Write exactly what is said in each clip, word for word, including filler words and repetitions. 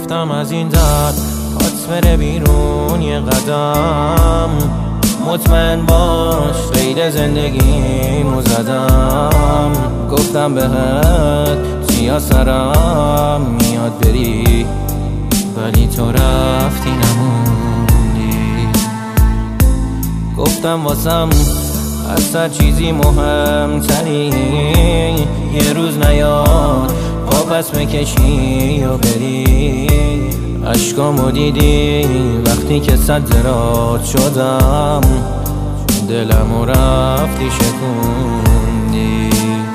گفتم از این در پات بره بیرون یه قدم، مطمئن باش غیر زندگیمو زدم. گفتم بهت چیا سرم میاد بری، ولی تو رفتی نموندی. گفتم واسم از هر چیزی مهمتری یه روز نیاد پا پس بکشی و بری. عشقامو دیدی وقتی که صد زراد شدم، دلمو رفتی شکوندی.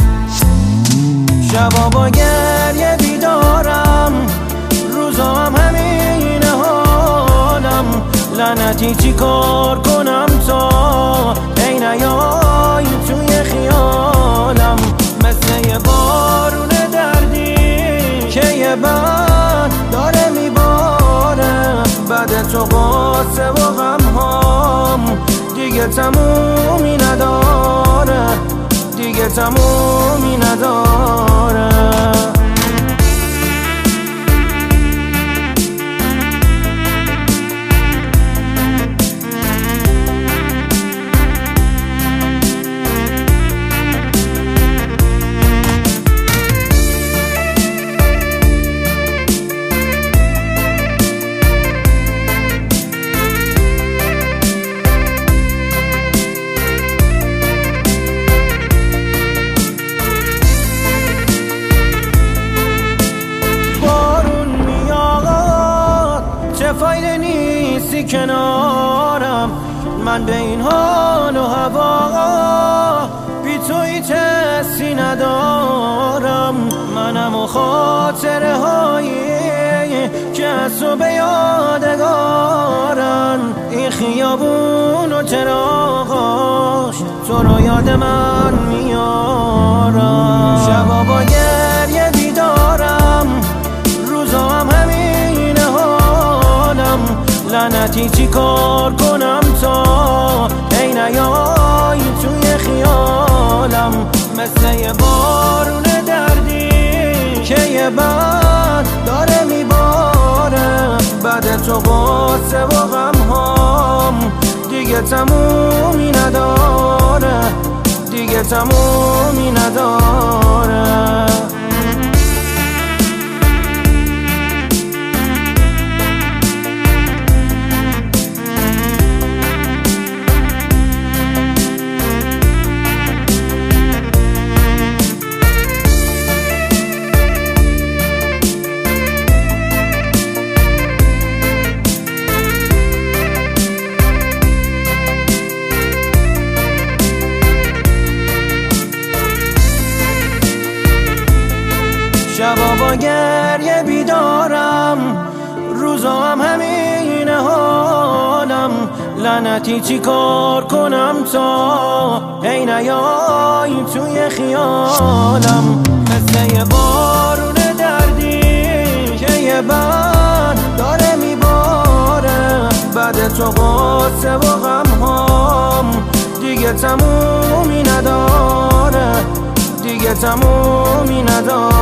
شبا با گریه بیدارم، روزا هم همین حالم. لعنتی چی کار کنم تا ای نیای توی خیالم. مثل یه بارون دردی که یه بند داره میباره، بعد تو قصه و غم هام دیگه تمومی نداره، دیگه تمومی نداره. فایده نیستی کنارم، من به این حال و هوا بی توی تستی ندارم. منم و خاطره هایی که از تو به یادگارن. این خیابون و چراغاش تو رو یاد من میارن. شبا با گریه بیدارم، روزا هم همین لعنتی چی کار کنم تا ای نیای توی خیالم. مثل یه بارون دردی که یه بند داره میباره، بعد تو قصه و غم هام دیگه تمومی نداره، دیگه تمومی نداره. شبا با گریه بیدارم، روزا هم همین حالم. لعنتی چی کار کنم تا ای نیای توی خیالم. مثل یه بارون دردی که یه بند داره میباره، بعد تو قصه و غم هام دیگه تمومی نداره، دیگه تمومی نداره.